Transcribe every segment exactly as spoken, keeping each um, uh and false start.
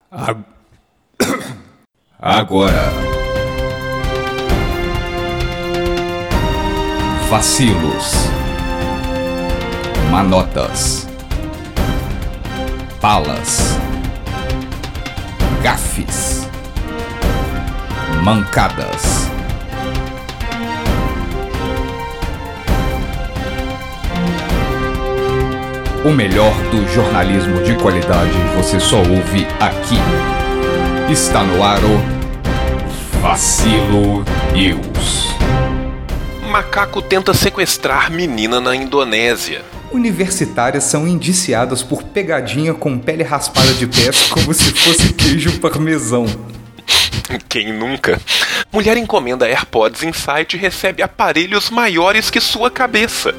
Ag- Agora, vacilos, manotas, balas, gafes, mancadas. O melhor do jornalismo de qualidade você só ouve aqui. Está no ar o Vacilo News. Macaco tenta sequestrar menina na Indonésia. Universitárias são indiciadas por pegadinha com pele raspada de pés como se fosse queijo parmesão. Quem nunca? Mulher encomenda AirPods em site e recebe aparelhos maiores que sua cabeça.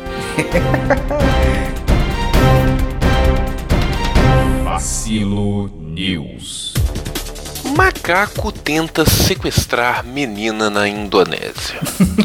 Vacilo News. Macaco tenta sequestrar menina na Indonésia.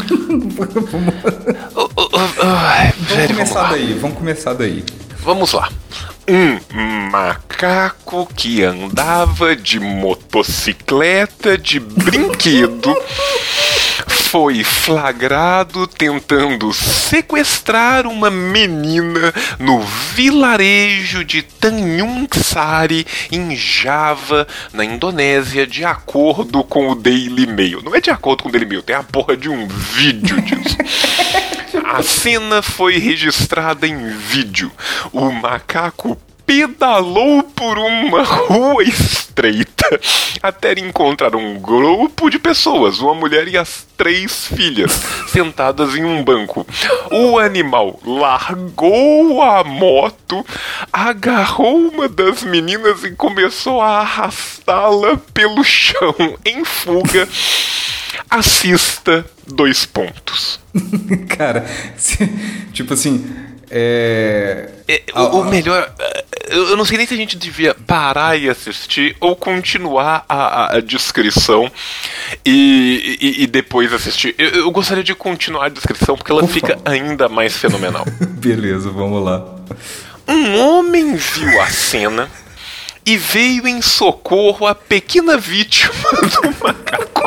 oh, oh, oh, oh, Vamos velho, começar vamos daí, vamos começar daí. Vamos lá. Um macaco que andava de motocicleta de brinquedo foi flagrado tentando sequestrar uma menina no vilarejo de Tanjung Sari, em Java, na Indonésia, de acordo com o Daily Mail. Não é de acordo com o Daily Mail, tem a porra de um vídeo disso. A cena foi registrada em vídeo. O macaco pedalou por uma rua estreita até encontrar um grupo de pessoas, uma mulher e as três filhas, sentadas em um banco. O animal largou a moto, agarrou uma das meninas e começou a arrastá-la pelo chão em fuga. Assista dois pontos. Cara, se, tipo assim, é... é o, o melhor... Eu não sei nem se a gente devia parar e assistir ou continuar a, a, a descrição e, e, e depois assistir. Eu, eu gostaria de continuar a descrição porque ela Por fica favor. ainda mais fenomenal. Beleza, vamos lá. Um homem viu a cena e veio em socorro à pequena vítima do macaco.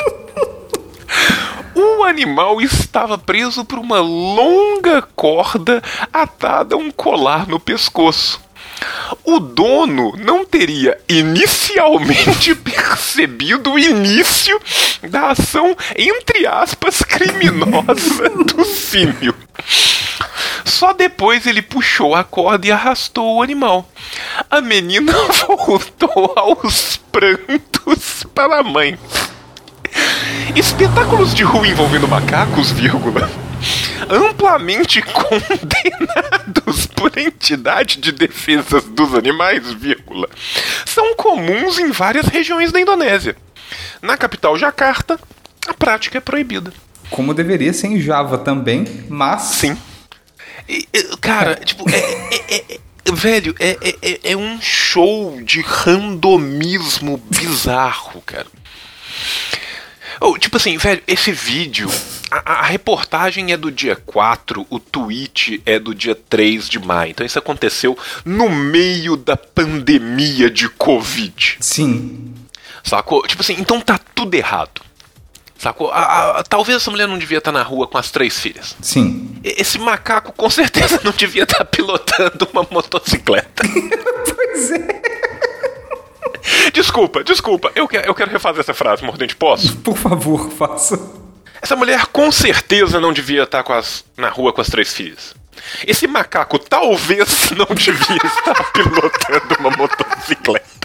O animal estava preso por uma longa corda atada a um colar no pescoço. O dono não teria inicialmente percebido o início da ação, entre aspas, criminosa do símio. Só depois ele puxou a corda e arrastou o animal. A menina voltou aos prantos para a mãe. Espetáculos de rua envolvendo macacos, vírgula, amplamente condenados por entidade de defesa dos animais, vírgula, são comuns em várias regiões da Indonésia. Na capital, Jakarta, a prática é proibida. Como deveria ser em Java também, mas... Sim. E, cara, tipo, é... é, é, é velho, é, é, é um show de randomismo bizarro, cara. Oh, tipo assim, velho, esse vídeo, a, a reportagem é do dia quatro, o tweet é do dia três de maio. Então isso aconteceu no meio da pandemia de Covid. Sim. Sacou? Tipo assim, então tá tudo errado. Sacou? A, a, talvez essa mulher não devia estar na rua com as três filhas. Sim. Esse macaco com certeza não devia estar pilotando uma motocicleta. Pois é. Desculpa, desculpa, eu quero, eu quero refazer essa frase, Mordente, posso? Por favor, faça. Essa mulher com certeza não devia estar com as, na rua com as três filhas. Esse macaco talvez não devia estar pilotando uma motocicleta.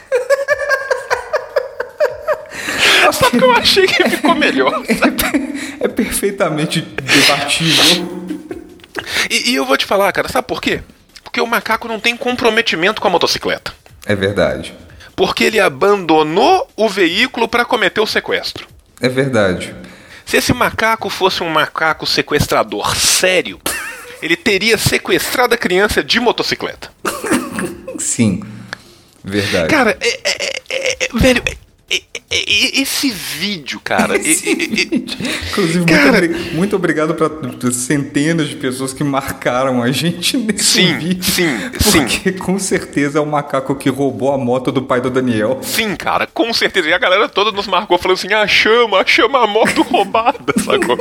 Sabe que eu achei que ficou melhor? É, é perfeitamente debatível. E, e eu vou te falar, cara, sabe por quê? Porque o macaco não tem comprometimento com a motocicleta. É verdade. Porque ele abandonou o veículo para cometer o sequestro. É verdade. Se esse macaco fosse um macaco sequestrador sério, ele teria sequestrado a criança de motocicleta. Sim, verdade. Cara, é, é, é, é, velho, esse vídeo, cara. Esse e, vídeo. Inclusive, cara, muito, obri- muito obrigado para centenas de pessoas que marcaram a gente nesse sim, vídeo. Sim, porque sim. com certeza é o macaco que roubou a moto do pai do Daniel. Sim, cara, com certeza. E a galera toda nos marcou falando assim: ah, chama, chama a moto roubada, sacou?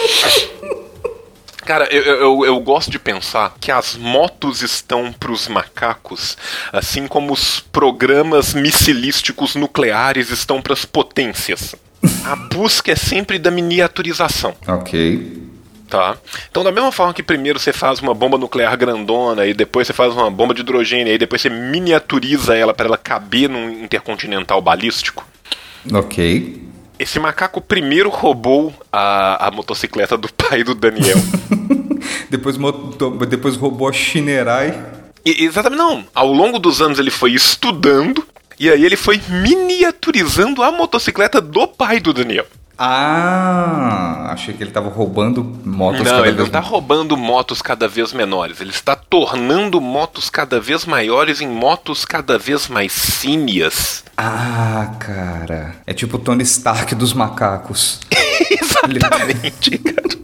Cara, eu, eu, eu gosto de pensar que as motos estão pros macacos, assim como os programas missilísticos nucleares estão pras potências. A busca é sempre da miniaturização. Ok. Tá? Então, da mesma forma que primeiro você faz uma bomba nuclear grandona, e depois você faz uma bomba de hidrogênio, e depois você miniaturiza ela para ela caber num intercontinental balístico. Ok. Esse macaco primeiro roubou a, a motocicleta do pai do Daniel. depois, depois roubou a Shinerai. E, exatamente, não. Ao longo dos anos ele foi estudando, e aí ele foi miniaturizando a motocicleta do pai do Daniel. Ah, achei que ele estava roubando motos não, cada ele vez... não está roubando motos cada vez menores. Ele está tornando motos cada vez maiores em motos cada vez mais símias. Ah, cara. É tipo o Tony Stark dos macacos. Exatamente, cara.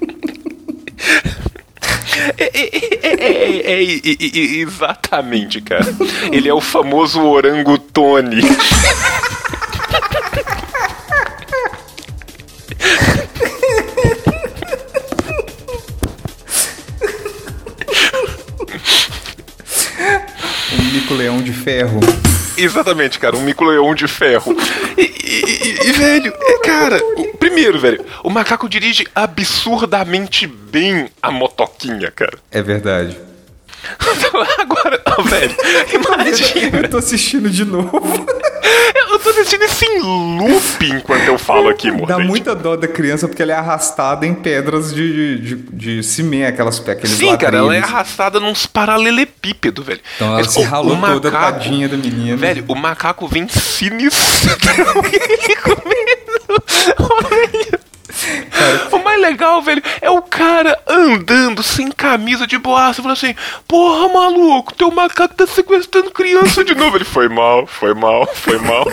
É, é, é, é, é, é, é, exatamente, cara. Ele é o famoso orangutone. Um mico-leão de ferro. Exatamente, cara, um mico-leão de ferro. E, e, e velho, é, cara, o, primeiro, velho, o macaco dirige absurdamente bem a motoquinha, cara. É verdade. Agora, oh, velho, imagina. Eu tô assistindo de novo. Eu tô assistindo isso em loop enquanto eu falo aqui, amor. Dá muita dó da criança porque ela é arrastada em pedras de, de, de, de cimento, aquelas aqueles Sim, ladrilhos. cara, ela é arrastada nos paralelepípedos, velho. Então ela Mas, se ralou o macaco, toda, tadinha da menina. Velho, o macaco vem sinistrão e ele comendo. Oh, velho. Cara, o mais legal, velho, é o cara andando sem camisa de boaça, falando assim: porra, maluco, teu macaco tá sequestrando criança de novo. Ele foi mal, foi mal, foi mal.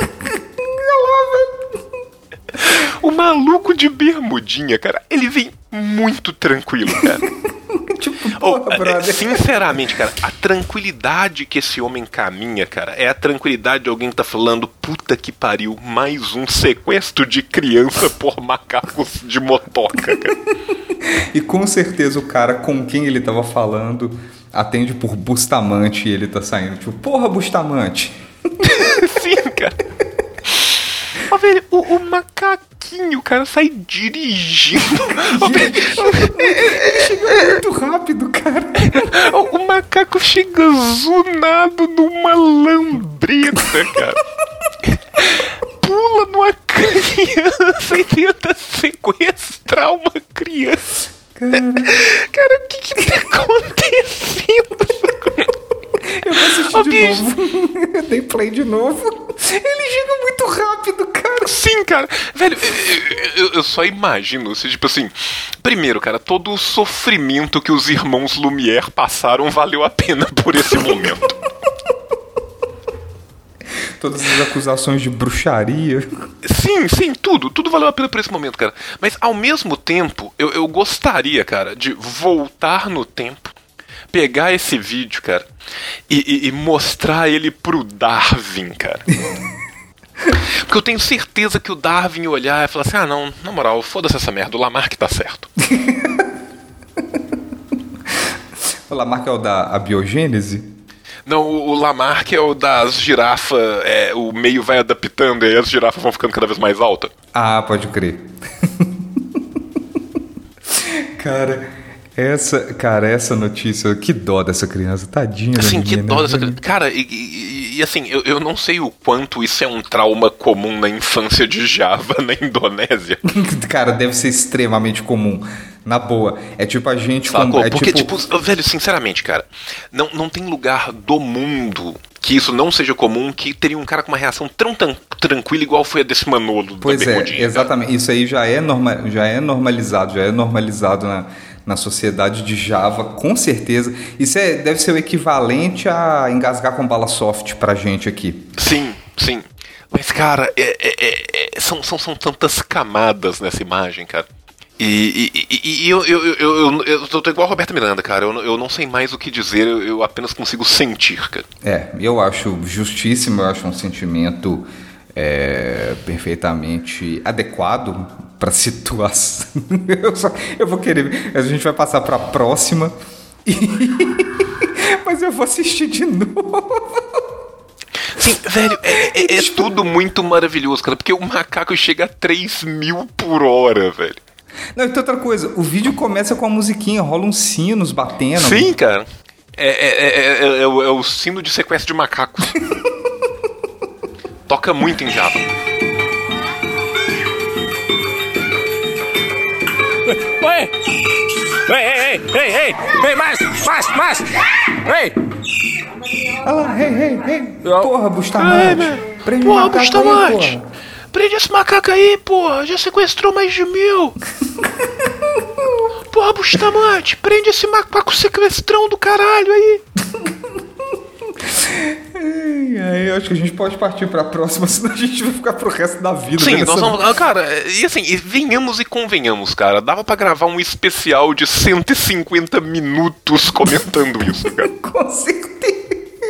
O maluco de bermudinha, cara, ele vem muito tranquilo, cara. Tipo, porra, oh, brother. Sinceramente, cara, a tranquilidade que esse homem caminha, cara, é a tranquilidade de alguém que tá falando: puta que pariu, mais um sequestro de criança por macacos de motoca, cara. E com certeza o cara com quem ele tava falando atende por Bustamante e ele tá saindo tipo: porra, Bustamante. Sim, cara. Ó, velho, o, o macaquinho, cara, sai dirigindo. Ó, velho, ele chega muito rápido, cara. O, o macaco chega zunado numa lambreta, cara. Pula numa criança e tenta sequestrar uma criança. Cara, cara, o que que tá acontecendo? Eu vou assistir oh, de bicho. novo. Eu dei play de novo. Ele chega muito rápido, cara. Sim, cara. Velho, eu, eu, eu só imagino, se, tipo assim, primeiro, cara, todo o sofrimento que os irmãos Lumière passaram valeu a pena por esse momento. Todas as acusações de bruxaria. Sim, sim, tudo. Tudo valeu a pena por esse momento, cara. Mas, ao mesmo tempo, eu, eu gostaria, cara, de voltar no tempo, pegar esse vídeo, cara, e, e, e mostrar ele pro Darwin, cara. Porque eu tenho certeza que o Darwin ia olhar e falar assim: ah, não, na moral, foda-se essa merda, o Lamarck tá certo. O Lamarck é o da a biogênese? Não, o, o Lamarck é o das girafas, é, o meio vai adaptando e aí as girafas vão ficando cada vez mais altas. Ah, pode crer. Cara... Essa, cara, essa notícia, que dó dessa criança, tadinha da assim, menina. que dó dessa criança. Cara, e, e, e assim, eu, eu não sei o quanto isso é um trauma comum na infância de Java, na Indonésia. Cara, deve ser extremamente comum. Na boa. É tipo a gente... Sacou? Com, é Porque, tipo... tipo, velho, sinceramente, cara, não, não tem lugar do mundo que isso não seja comum, que teria um cara com uma reação tão, tão tranquila igual foi a desse Manolo. Pois é, exatamente. Cara. Isso aí já é, norma, já é normalizado, já é normalizado na... na sociedade de Java, com certeza. Isso é, deve ser o equivalente a engasgar com bala soft pra gente aqui. Sim, sim. Mas, cara, é, é, é, são, são, são tantas camadas nessa imagem, cara. E, e, e, e eu, eu, eu, eu, eu, eu tô igual a Roberta Miranda, cara. Eu, eu não sei mais o que dizer, eu, eu apenas consigo sentir, cara. É, eu acho justíssimo, eu acho um sentimento é, perfeitamente adequado pra situação. Eu, só, eu vou querer. A gente vai passar pra próxima. E... Mas eu vou assistir de novo. Sim, velho, é, é, é tudo muito maravilhoso, cara. Porque o macaco chega a três mil por hora, velho. Não, então outra coisa, o vídeo começa com a musiquinha, rola uns sinos batendo. Sim, cara. É, é, é, é, é, o, é o sino de sequestro de macacos. Toca muito em Java. Oi! Ei, ei, ei, ei, ei! Ei, mais, mais, mais! Ei! Olha lá, ei, ei, ei! Porra, Bustamante! Prende o Porra, macaco aí, Bustamante! porra! Prende esse macaco aí, porra! Já sequestrou mais de mil! Porra, Bustamante! Prende esse macaco sequestrão do caralho aí! Ai, ai, eu acho que a gente pode partir pra próxima, senão a gente vai ficar pro resto da vida. Sim, nós nós vamos... Cara, e assim, e venhamos e convenhamos, cara. Dava pra gravar um especial de cento e cinquenta minutos comentando isso, cara. Com certeza!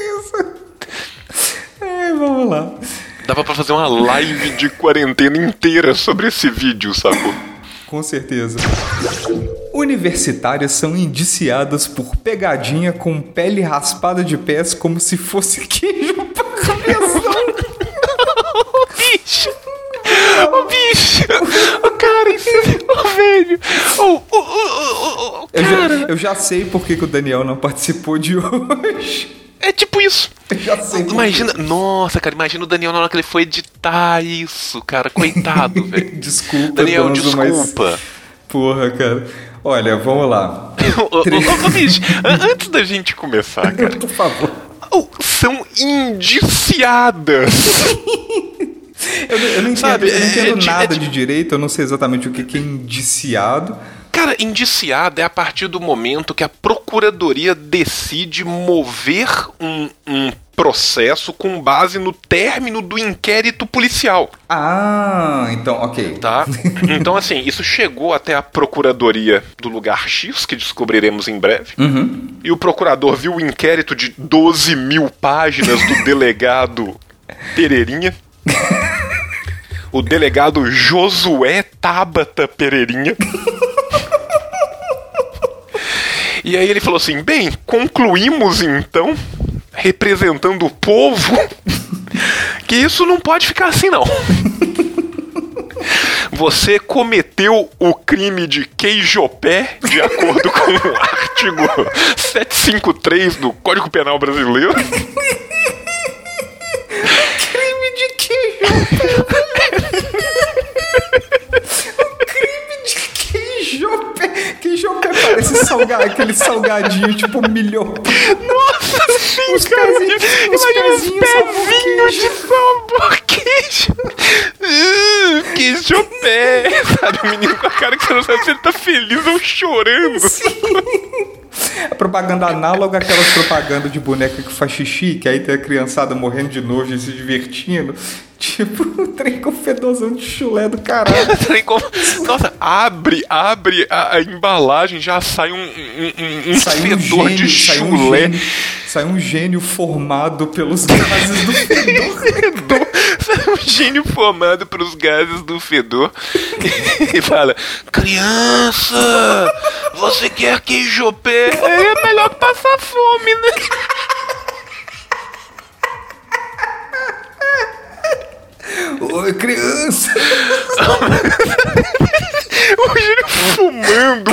Ai, vamos lá. Dava pra fazer uma live de quarentena inteira sobre esse vídeo, sacou? Com certeza. Universitárias são indiciadas por pegadinha com pele raspada de pés como se fosse queijo pra cabeção. Ô, bicho! Ô, bicho! Ô, cara, isso é... Ô, velho! Ô, ô, ô, ô, cara! Eu já, eu já sei por que, que o Daniel não participou de hoje. É tipo isso. Eu já sei. Imagina, nossa, cara, imagina o Daniel na hora que ele foi editar isso, cara. Coitado, velho. Desculpa, Daniel, Donzo, desculpa. Mas... Porra, cara. Olha, vamos lá. Ô, Tre... ô, ô, bicho, antes da gente começar, cara. Por favor. Oh, são indiciadas. eu, eu não entendo, Sabe, eu não entendo é, nada é, de direito, eu não sei exatamente o que, que é indiciado. Cara, indiciada é a partir do momento que a procuradoria decide mover um, um processo com base no término do inquérito policial. Ah, então, ok. Tá? Então, assim, isso chegou até a procuradoria do lugar X, que descobriremos em breve. Uhum. E o procurador viu o inquérito de doze mil páginas do delegado Pereirinha. O delegado Josué Tabata Pereirinha. E aí ele falou assim, bem, concluímos então, representando o povo, que isso não pode ficar assim não. Você cometeu o crime de queijopé, de acordo com o artigo setecentos e cinquenta e três do Código Penal Brasileiro. Crime de queijopé. Queijopé parece salga... aquele salgadinho tipo milho. Nossa, sim, os cara. pezinhos, os Imagina os pezinhos pezinhos de sabor queijo. Uh, queijopé. Sabe, o menino com a cara que você não sabe se ele tá feliz ou chorando. Sim. A propaganda análoga àquelas propagandas de boneca que faz xixi, que aí tem a criançada morrendo de nojo e se divertindo. Tipo, um trem com fedozão de chulé do caralho. Nossa, abre, abre a, a embalagem, já sai um, um, um sai fedor um gênio, de sai um chulé. Gênio, sai um gênio formado pelos gases do fedor. Sai um gênio formado pelos gases do fedor. E fala, criança, você quer queijopé? É melhor passar fome, né? Oi, criança! O gênio fumando.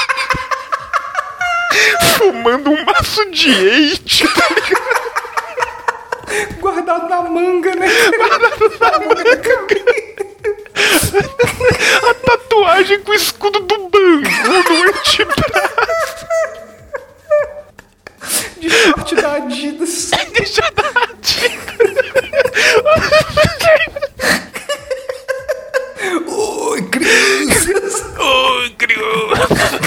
Fumando um maço de eite, tá ligado? Guardado na manga, né? Guardado na manga. A tatuagem com o escudo do Bangu no antebraço. De short da Adidas. De short da Adidas. Oi, crianças! Oi, criança!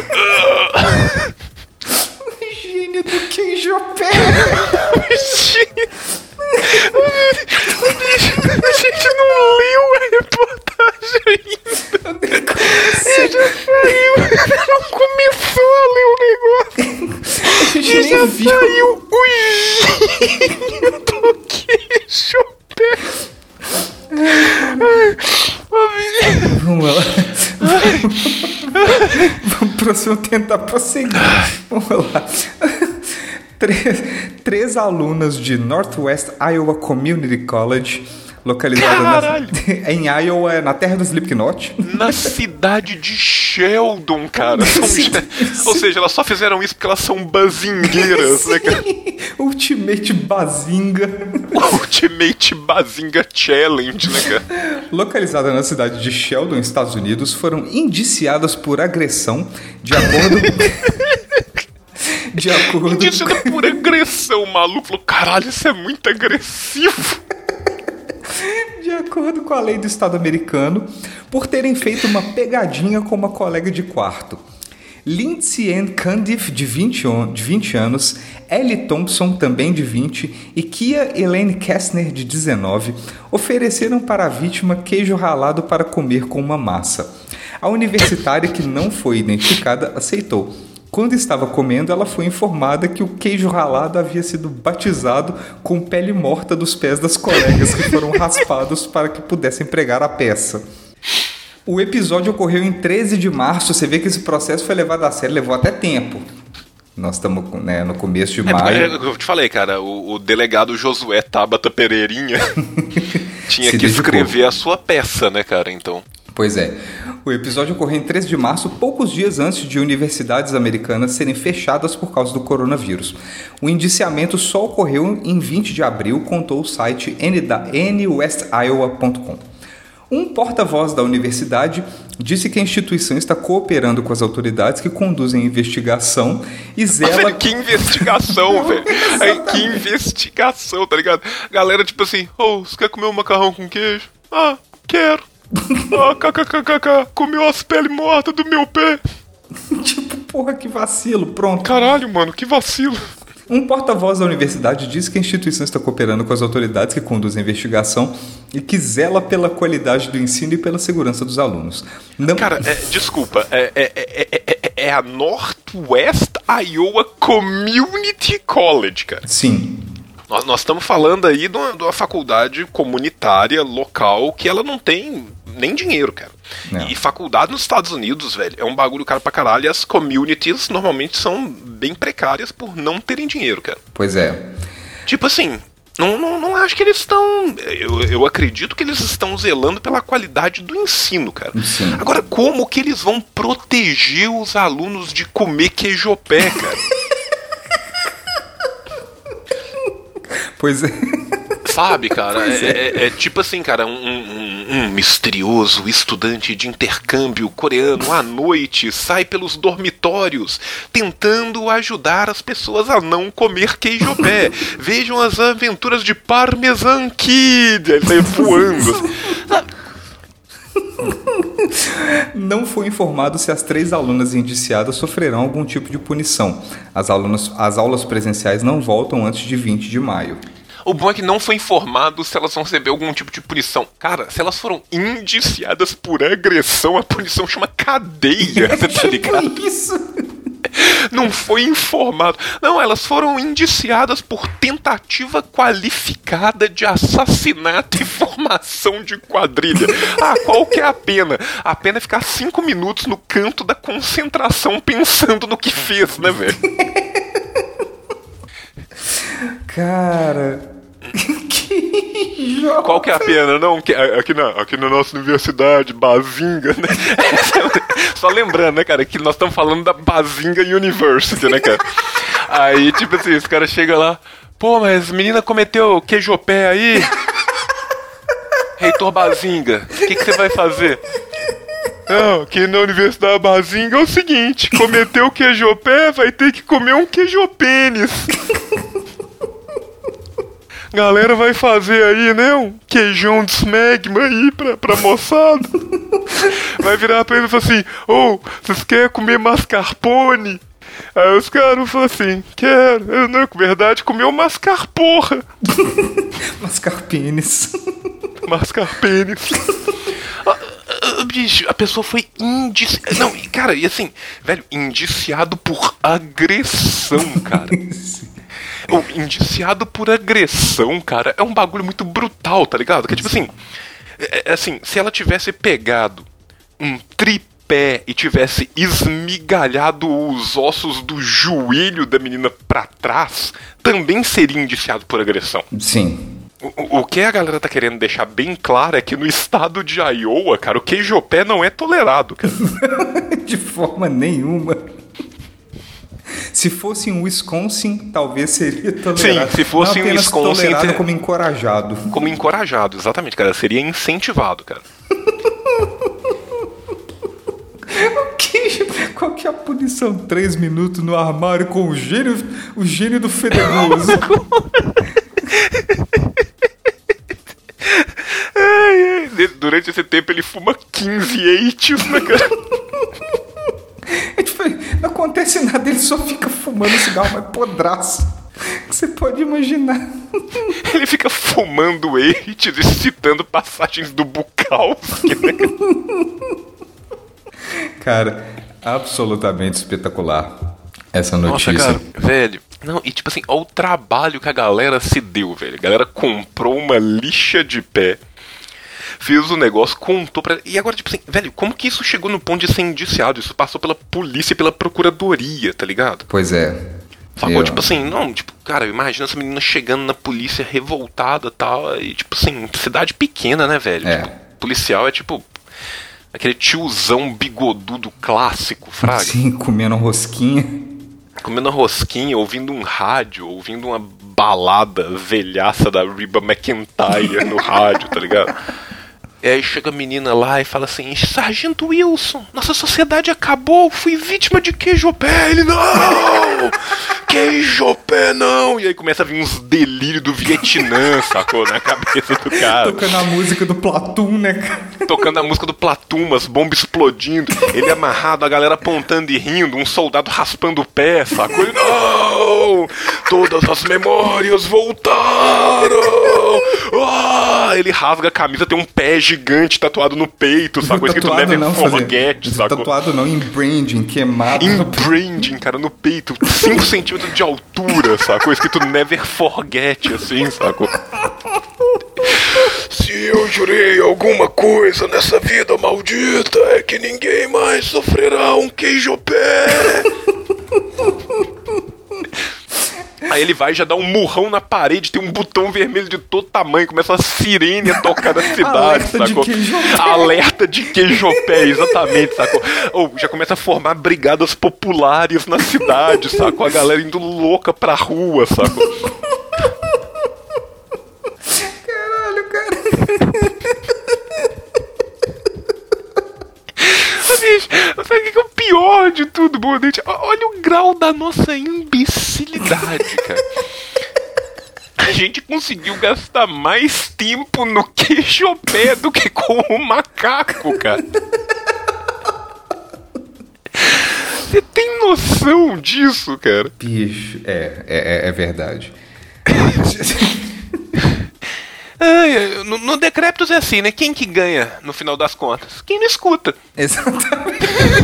O gênio do queijopé! O gênio... Vamos lá. Vamos, vamos tentar prosseguir. Vamos lá. Três, três alunas de Northwest Iowa Community College, localizada na, em Iowa, na terra do Slipknot. Na cidade de Sheldon, cara. São, ou seja, elas só fizeram isso porque elas são bazingueiras, né, cara? Ultimate Bazinga. Ultimate Bazinga Challenge, né, cara? Localizada na cidade de Sheldon, Estados Unidos, foram indiciadas por agressão de acordo... De acordo Indiciada com... por agressão, o maluco falou, caralho, isso é muito agressivo. De acordo com a lei do estado americano, por terem feito uma pegadinha com uma colega de quarto. Lindsay Ann Cundiff, de vinte, de vinte anos, Ellie Thompson, também de vinte, e Kia Elaine Kessner, de dezenove, ofereceram para a vítima queijo ralado para comer com uma massa. A universitária, que não foi identificada, aceitou. Quando estava comendo, ela foi informada que o queijo ralado havia sido batizado com pele morta dos pés das colegas que foram raspados para que pudessem pregar a peça. O episódio ocorreu em treze de março. Você vê que esse processo foi levado a sério, levou até tempo. Nós estamos, né, no começo de maio. É, eu te falei, cara, o, o delegado Josué Tabata Pereirinha tinha Se que dedicou. escrever a sua peça, né, cara, então... Pois é. O episódio ocorreu em treze de março, poucos dias antes de universidades americanas serem fechadas por causa do coronavírus. O indiciamento só ocorreu em vinte de abril, contou o site N West Iowa ponto com. Um porta-voz da universidade disse que a instituição está cooperando com as autoridades que conduzem a investigação e zela... Que investigação, velho! Aí, que investigação, tá ligado? Galera, tipo assim, ô, oh, você quer comer um macarrão com queijo? Ah, quero! Ah, kkkk, comeu as peles mortas do meu pé. Tipo, porra, que vacilo, pronto. Caralho, mano, que vacilo. Um porta-voz da universidade disse que a instituição está cooperando com as autoridades que conduzem a investigação e que zela pela qualidade do ensino e pela segurança dos alunos. Não... Cara, é, desculpa, é, é, é, é, é a Northwest Iowa Community College, cara. Sim. Nós, nós estamos falando aí de uma, de uma faculdade comunitária, local, que ela não tem nem dinheiro, cara. Não. E faculdade nos Estados Unidos, velho, é um bagulho caro pra caralho, e as communities normalmente são bem precárias por não terem dinheiro, cara. Pois é. Tipo assim, não, não, não acho que eles estão... Eu, eu acredito que eles estão zelando pela qualidade do ensino, cara. Sim. Agora, como que eles vão proteger os alunos de comer queijopé, cara? Pois é. Sabe, cara, é, é, é tipo assim, cara, um, um, um misterioso estudante de intercâmbio coreano à noite sai pelos dormitórios tentando ajudar as pessoas a não comer queijopé. Vejam as aventuras de Parmesan Kid. Ele sai voando. Sabe? Não foi informado se as três alunas indiciadas sofrerão algum tipo de punição. As, alunas, as aulas presenciais não voltam antes de vinte de maio. O bom é que não foi informado se elas vão receber algum tipo de punição. Cara, se elas foram indiciadas por agressão, a punição chama cadeia, você tá ligado? Que isso? Não foi informado. Não, elas foram indiciadas por tentativa qualificada de assassinato e formação de quadrilha. Ah, qual que é a pena? A pena é ficar cinco minutos no canto da concentração pensando no que fez, né, velho? Cara... que jogo. Qual que é a pena? Não, aqui na, aqui na nossa universidade, Bazinga, né? Só lembrando, né, cara, que nós estamos falando da Bazinga University, né, cara? Aí, tipo assim, esse cara chega lá, pô, mas a menina cometeu queijopé aí. Reitor Bazinga, o que, que você vai fazer? Não, aqui na Universidade Bazinga é o seguinte, cometeu queijopé, vai ter que comer um queijopênis. Galera vai fazer aí, né, um queijão de smegma aí pra, pra moçada. Vai virar pra ele e falar assim, ô, oh, vocês querem comer mascarpone? Aí os caras falam assim, quero. Eu, não, com verdade, comeu mascarporra. Mascarpênis. Mascarpênis. Bicho, a pessoa foi indiciada. Não, cara, e assim, velho, indiciado por agressão, cara. Ou indiciado por agressão, cara, é um bagulho muito brutal, tá ligado? Que tipo assim, é, é assim, se ela tivesse pegado um tripé e tivesse esmigalhado os ossos do joelho da menina pra trás, também seria indiciado por agressão. Sim. O, o que a galera tá querendo deixar bem claro é que no estado de Iowa, cara, o queijopé não é tolerado, cara. De forma nenhuma. Se fosse em Wisconsin, talvez seria tolerado. Sim, se fosse em Wisconsin, tolerado ter... como encorajado. Como encorajado, exatamente, cara. Seria incentivado, cara. O que? Qual que é a punição? Três minutos no armário com o gênio, o gênio do fedegoso. Ai, ai. Durante esse tempo ele fuma quinze eighties, né, cara? É tipo, não acontece nada, ele só fica fumando cigarro mais podraço. Você pode imaginar. Ele fica fumando eighties e citando passagens do Bukowski, né? Cara, absolutamente espetacular essa notícia. Nossa, cara, velho. Não, e tipo assim, olha o trabalho que a galera se deu, velho. A galera comprou uma lixa de pé, fez o negócio, contou pra... E agora, tipo assim, velho, como que isso chegou no ponto de ser indiciado? Isso passou pela polícia e pela procuradoria, tá ligado? Pois é. Sacou? Eu... Tipo assim, não, tipo, cara, imagina essa menina chegando na polícia revoltada e tal, e tipo assim, cidade pequena, né, velho? É. Tipo, policial é tipo aquele tiozão bigodudo clássico, fraga. Sim, comendo rosquinha. Comendo rosquinha, ouvindo um rádio, ouvindo uma balada velhaça da Reba McEntire no rádio, tá ligado? E aí chega a menina lá e fala assim: Sargento Wilson, nossa sociedade acabou, fui vítima de queijopé. Ele, não! Queijopé não! E aí começa a vir uns delírios do Vietnã, sacou? Na cabeça do cara. Tocando a música do Platoon, né, cara? Tocando a música do Platoon, as bombas explodindo, ele amarrado, a galera apontando e rindo, um soldado raspando o pé, sacou? Ele, não! Todas as memórias voltaram! Ah! Ele rasga a camisa, tem um pé gigante tatuado no peito, sacou? Escrito Never não, Forget, sacou? Tatuado não, em branding, queimado. Em branding, cara, no peito, cinco centímetros de altura, sacou? Escrito Never Forget, assim, sacou? Se eu jurei alguma coisa nessa vida maldita, é que ninguém mais sofrerá um queijopé. Aí ele vai, já dá um murrão na parede, tem um botão vermelho de todo tamanho, começa a sirene a tocar na cidade, Alerta sacou? De queijopé. Alerta de queijopé, exatamente, sacou? Ou já começa a formar brigadas populares na cidade, sacou? A galera indo louca pra rua, sacou? Caralho, cara. Bicho, sabe o que é o pior de tudo, Bonete? Olha o grau da nossa imbecilidade, cara. A gente conseguiu gastar mais tempo no queijopé do que com o macaco, cara. Você tem noção disso, cara? Bicho, é, é, é verdade. Ai, no, no Decréptos é assim, né? Quem que ganha no final das contas? Quem não escuta. Exatamente.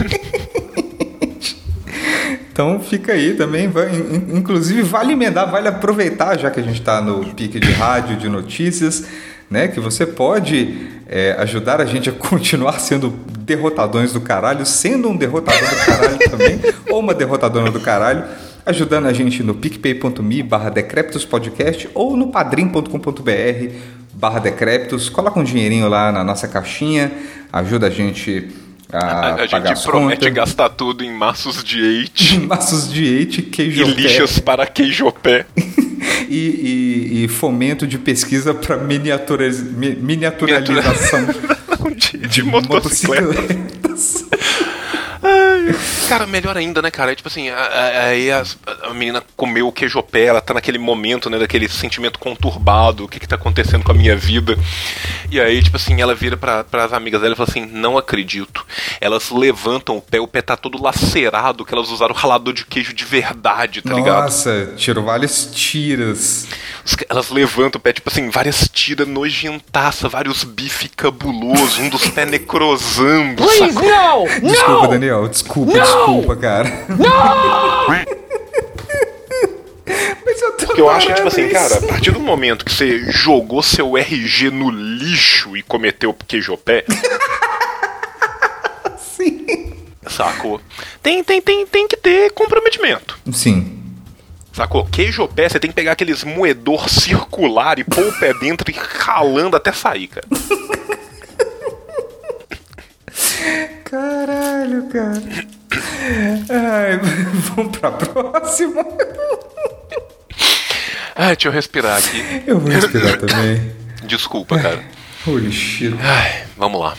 Então fica aí também, vai, inclusive vale emendar, vale aproveitar, já que a gente está no pique de rádio, de notícias, né, que você pode é, ajudar a gente a continuar sendo derrotadões do caralho, sendo um derrotador do caralho também, ou uma derrotadora do caralho, ajudando a gente no picpay.me barra Decréptos Podcast ou no padrim ponto com ponto br barra Decréptos. Coloca um dinheirinho lá na nossa caixinha, ajuda a gente a, a, a pagar gente promete contas. Gastar tudo em maços de eite. Maços de eite, queijopé. E lixas para queijopé. e, e, e fomento de pesquisa para miniaturiz, mi, miniaturalização de, de, de motocicletas. motocicletas. Cara, melhor ainda, né, cara? É tipo assim, aí a, a, a menina comeu o queijopé, ela tá naquele momento, né, daquele sentimento conturbado, o que que tá acontecendo com a minha vida. E aí, tipo assim, ela vira pra, pras amigas dela e fala assim, não acredito. Elas levantam o pé, o pé tá todo lacerado, que elas usaram ralador de queijo de verdade, tá Nossa, ligado? Nossa, tirou várias tiras. Elas levantam o pé, tipo assim, várias tiras nojentaça, vários bife cabuloso, um dos pés necrosando. Please, no! Desculpa, No! Daniel, desculpa, No! desculpa, cara. No! Mas eu tô Porque eu acho que, tipo parando assim, isso. cara, a partir do momento que você jogou seu R G no lixo e cometeu queijopé, Sim. Sacou? Tem, tem, tem, tem que ter comprometimento. Sim. Sacou? Queijo ao pé, você tem que pegar aqueles moedor circular e pôr o pé dentro e ralando até sair, cara. Caralho, cara. Ai, vamos pra próxima. Ai, deixa eu respirar aqui. Eu vou respirar também. Desculpa, cara. Holy shit. Ai, vamos lá.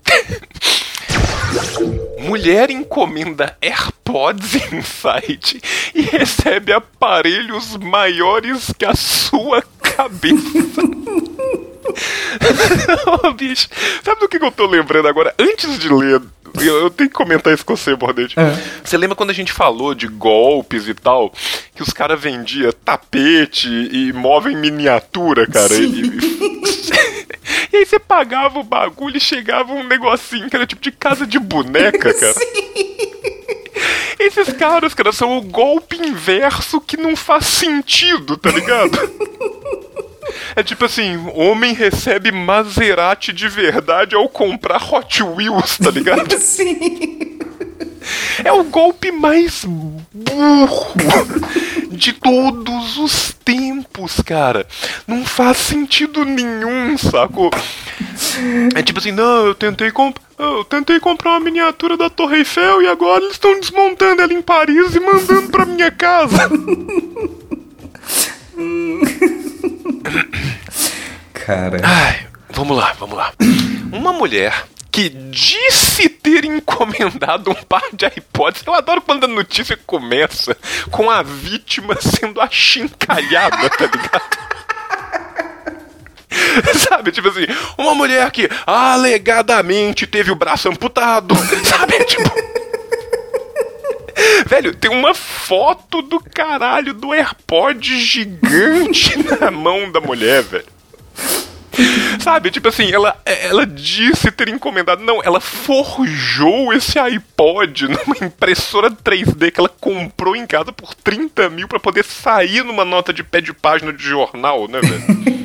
Mulher encomenda AirPods em site e recebe aparelhos maiores que a sua cabeça. Oh, bicho, sabe do que eu tô lembrando agora? Antes de ler, eu, eu tenho que comentar isso com você, Bordete. É. Você lembra quando a gente falou de golpes e tal, que os caras vendiam tapete e móvel em miniatura, cara? E, e aí você pagava o bagulho e chegava um negocinho que era tipo de casa de boneca, cara. Sim. Esses caras, cara, são o golpe inverso que não faz sentido, tá ligado? É tipo assim, homem recebe Maserati de verdade ao comprar Hot Wheels, tá ligado? Sim. É o golpe mais burro de todos os tempos, cara. Não faz sentido nenhum, sacou? É tipo assim, não, eu tentei comprar. Eu tentei comprar uma miniatura da Torre Eiffel e agora eles estão desmontando ela em Paris e mandando pra minha casa. Cara. Ai, vamos lá, vamos lá. Uma mulher que disse ter encomendado um par de iPods. Eu adoro quando a notícia começa com a vítima sendo achincalhada, tá ligado? Sabe, tipo assim, uma mulher que alegadamente teve o braço amputado. Sabe, tipo... Velho, tem uma foto do caralho do AirPod gigante na mão da mulher, velho. Sabe, tipo assim, ela, ela disse ter encomendado. Não, ela forjou esse iPod numa impressora três D que ela comprou em casa por trinta mil pra poder sair numa nota de pé de página de jornal, né, velho?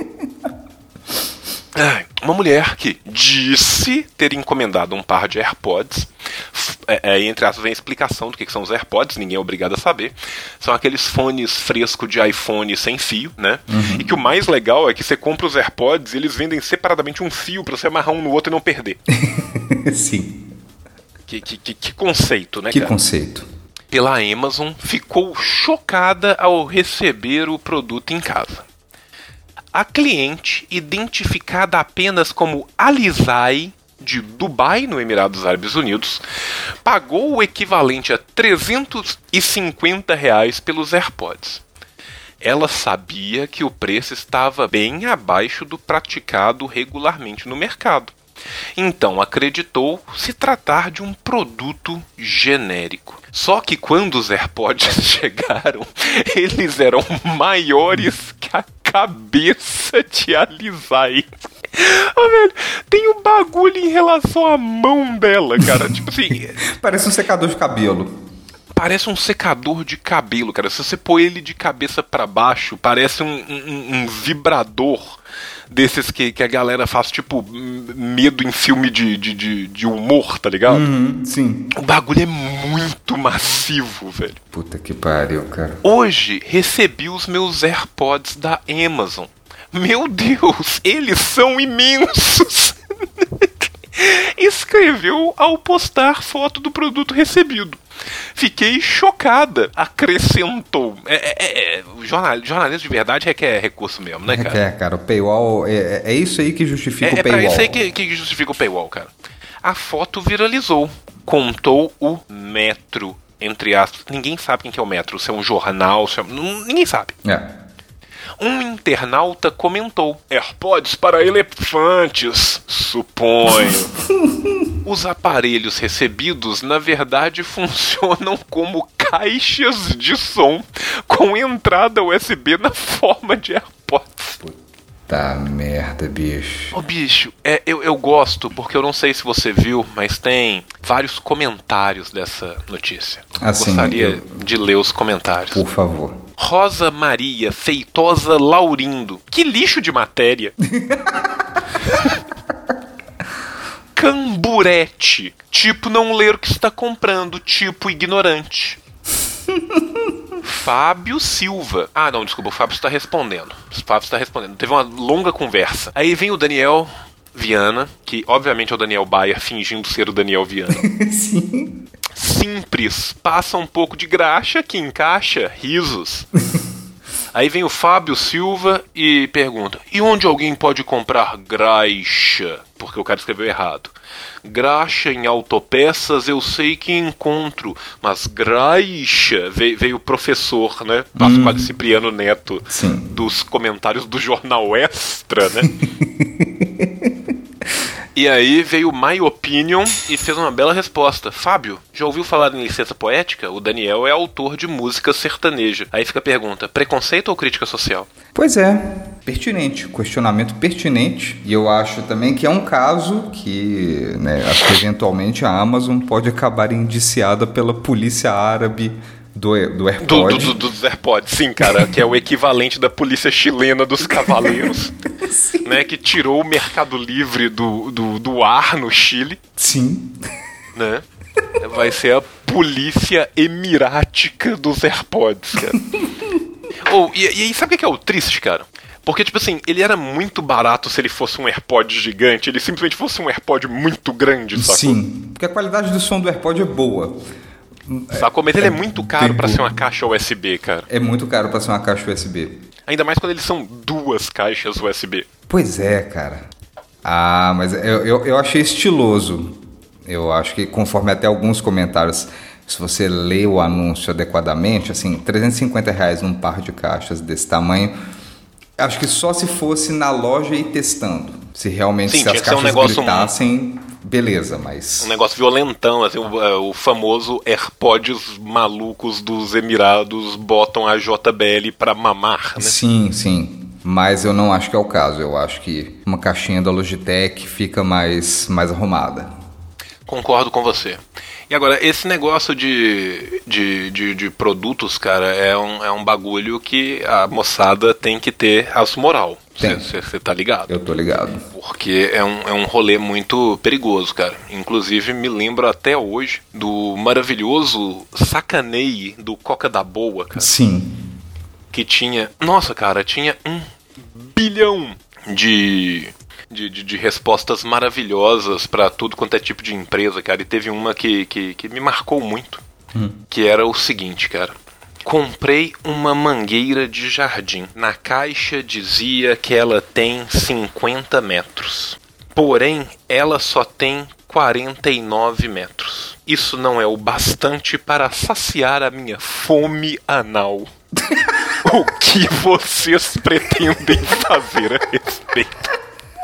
Uma mulher que disse ter encomendado um par de AirPods. É, é, entre aspas, vem a explicação do que, que são os AirPods, ninguém é obrigado a saber. São aqueles fones frescos de iPhone sem fio, né? Uhum. E que o mais legal é que você compra os AirPods e eles vendem separadamente um fio pra você amarrar um no outro e não perder. Sim. Que, que, que, que conceito, né, que cara? Que conceito. Pela Amazon, ficou chocada ao receber o produto em casa. A cliente, identificada apenas como Alizai, de Dubai, no Emirados Árabes Unidos, pagou o equivalente a trezentos e cinquenta reais pelos AirPods. Ela sabia que o preço estava bem abaixo do praticado regularmente no mercado. Então acreditou se tratar de um produto genérico. Só que quando os AirPods chegaram, eles eram maiores que a cabeça de Alizai. Oh, velho, tem um bagulho em relação à mão dela, cara. Tipo assim... Parece um secador de cabelo. Parece um secador de cabelo, cara. Se você pôr ele de cabeça pra baixo, parece um, um, um vibrador desses que, que a galera faz, tipo, medo em filme de, de, de, de humor, tá ligado? Uhum, sim. O bagulho é muito massivo, velho. Puta que pariu, cara. Hoje, recebi os meus AirPods da Amazon. Meu Deus, eles são imensos! Escreveu ao postar foto do produto recebido. Fiquei chocada, acrescentou. É, é, é, o jornal, jornalismo de verdade requer recurso mesmo, né, cara? Requer, cara. O paywall, é, é isso aí que justifica é, o paywall. É pra isso aí que, que justifica o paywall, cara. A foto viralizou, contou o Metro, entre aspas. Ninguém sabe quem que é o Metro, se é um jornal, se é... ninguém sabe. É. Um internauta comentou: AirPods para elefantes, suponho. Os aparelhos recebidos, na verdade, funcionam como caixas de som com entrada U S B na forma de AirPods. Puta merda, bicho. Ô, bicho, é, eu, eu gosto, porque eu não sei se você viu, mas tem vários comentários dessa notícia. Assim, Gostaria eu... de ler os comentários. Por favor. Rosa Maria Feitosa Laurindo. Que lixo de matéria. camburete. Tipo não ler o que está comprando. Tipo ignorante. Fábio Silva. Ah, não, desculpa, o Fábio está respondendo. O Fábio está respondendo. Teve uma longa conversa. Aí vem o Daniel Viana, que obviamente é o Daniel Baia fingindo ser o Daniel Viana. Sim. Simples. Passa um pouco de graxa que encaixa. Risos. Aí vem o Fábio Silva e pergunta: e onde alguém pode comprar graxa? Porque o cara escreveu errado. Graxa em autopeças eu sei que encontro, mas graxa veio, veio o professor, né? Pascoal hum. Cipriano Neto. Sim. Dos comentários do Jornal Extra, né? E aí veio o My Opinion e fez uma bela resposta. Fábio, já ouviu falar em licença poética? O Daniel é autor de música sertaneja. Aí fica a pergunta, preconceito ou crítica social? Pois é, pertinente, questionamento pertinente. E eu acho também que é um caso que, né, acho que eventualmente a Amazon pode acabar indiciada pela polícia árabe do, do AirPod. Do, do, do, dos AirPods, sim, cara, que é o equivalente da polícia chilena dos cavaleiros. Né, que tirou o Mercado Livre do, do, do ar no Chile. Sim. Né? Vai ser a polícia emirática dos AirPods, cara. Oh, e, e aí, sabe o que é o triste, cara? Porque, tipo assim, ele era muito barato se ele fosse um AirPod gigante. Ele simplesmente fosse um AirPod muito grande, sacou? Sim, porque a qualidade do som do AirPod é boa. Sacou? Mas ele é, é muito caro pra ser uma caixa U S B, cara. É muito caro pra ser uma caixa U S B. Ainda mais quando eles são duas caixas U S B. Pois é, cara. Ah, mas eu, eu, eu achei estiloso. Eu acho que, conforme até alguns comentários, se você lê o anúncio adequadamente, assim, trezentos e cinquenta reais num par de caixas desse tamanho, acho que só se fosse na loja e testando. Se realmente Sim, se as caixas um negócio gritassem, um... beleza, mas... Um negócio violentão, assim, o, o famoso AirPods malucos dos Emirados botam a J B L pra mamar, né? Sim, sim. Mas eu não acho que é o caso. Eu acho que uma caixinha da Logitech fica mais, mais arrumada. Concordo com você. E agora, esse negócio de, de, de, de produtos, cara, é um, é um bagulho que a moçada tem que ter aço moral. Você tá ligado? Eu tô ligado. Porque é um, é um rolê muito perigoso, cara. Inclusive, me lembro até hoje do maravilhoso Sacaneie do Coca da Boa, cara. Sim. Que tinha... Nossa, cara, tinha um bilhão de... De, de, de respostas maravilhosas pra tudo quanto é tipo de empresa, cara. E teve uma que, que, que me marcou muito. Hum. Que era o seguinte, cara. Comprei uma mangueira de jardim. Na caixa dizia que ela tem cinquenta metros. Porém, ela só tem quarenta e nove metros. Isso não é o bastante para saciar a minha fome anal. O que vocês pretendem fazer a respeito?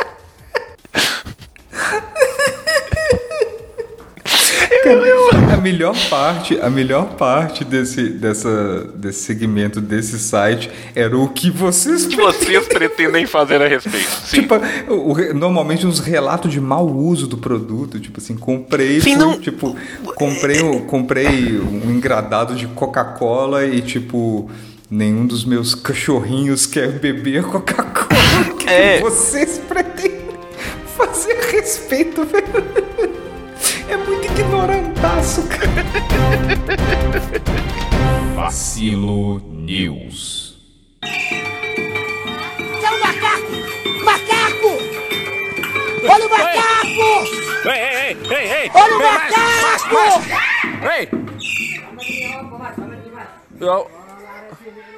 Cara, a melhor parte, a melhor parte desse, dessa, desse segmento, desse site, era o que vocês que vocês pretendem fazer a respeito. Sim. Tipo, o, normalmente uns relatos de mau uso do produto, tipo assim, comprei, Sim, fui, não... tipo, comprei, comprei um engradado de Coca-Cola e tipo, nenhum dos meus cachorrinhos quer beber Coca-Cola. O que é. vocês pretendem fazer a respeito, velho? É muito ignorantaço, cara. Vacilo News. É um macaco! Macaco! Olha o macaco! Ei, ei, ei, ei, ei! Olha o Ei, macaco! mais, mais, mais. Ei! Eu...